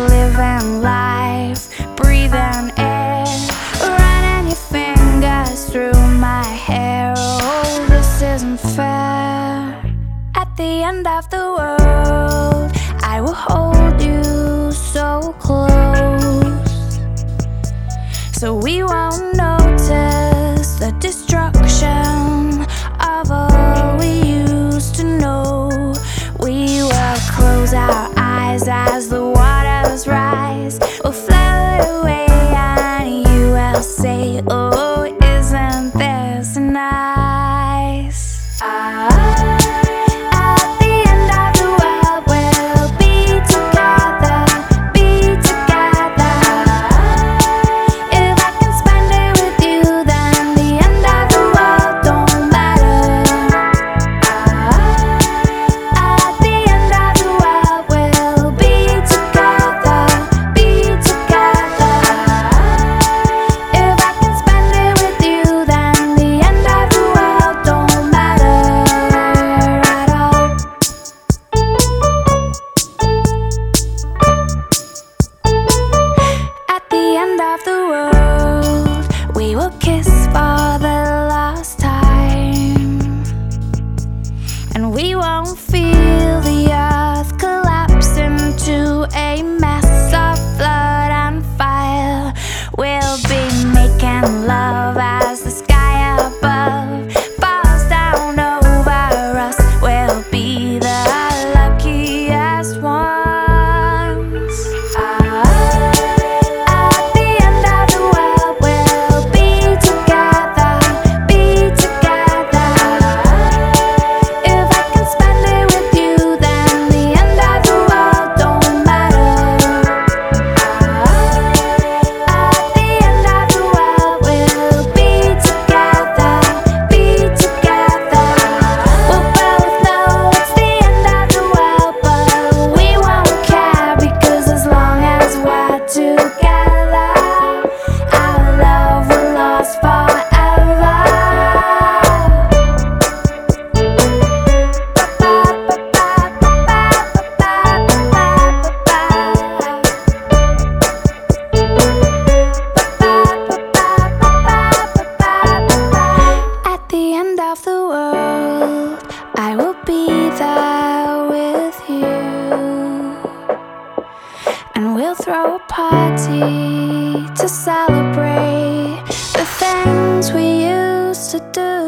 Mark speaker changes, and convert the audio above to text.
Speaker 1: living life, breathing air, running your fingers through my hair. Oh, this isn't fair. At the end of the world, I will hold you so close, so we won't notice the destruction of all we used to know. We will close our eyes as the waters rise. We'll float away and you will say, oh, isn't this nice? At the end of the world, we'll be together, be together. If I can spend it with you, then the end of the world don't matter. At the end of the world, we'll be together, be together. If I can spend it with you, then the end of the world don't matter at all. At the end of the world, we will kiss for the last time, and we won't feel the earth collapse into a mess of blood and fire. We'll be making love as the sky above falls down over us. We'll be the luckiest ones. At the end of the world, we'll be together, be together. If I can spend it with you, then the end of the world don't matter. At the end of the world, we'll be together, be together. We'll both know it's the end of the world, but we won't care, because as long as we're together, our love will last forever. At the end of the world, I will be there with you, and we'll throw a party to celebrate the things we used to do.